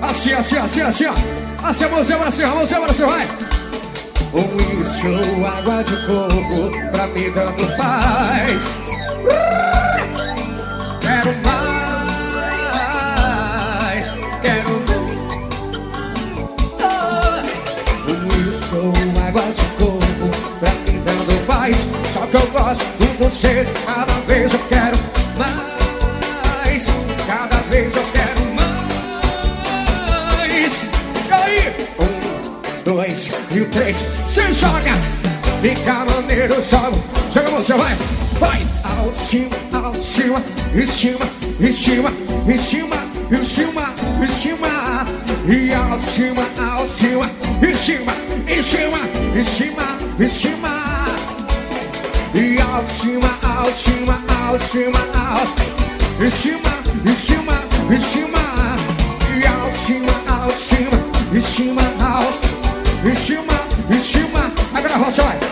Assim, assim, assim, assim, ó. Assim, a mãozinha pra cima, vai. Uísque ou água de coco, pra mim tanto faz. Quero mais, quero uísque ou água de coco, pra mim tanto faz. Só que eu gosto do cheiro, cada vez eu quero mais. Cada vez eu quero mais. E aí? 1, 2 e 3, se joga. Fica maneiro, joga. Joga você, vai. Vai. Alcima, alcima, em cima, em cima, em cima, em cima, em cima. E alcima, alcima, em cima, em cima, em cima, em cima. E alcima, alcima, alcima, em cima, em cima, em cima. E alcima, alcima, em cima, em cima, em cima. Agora você vai.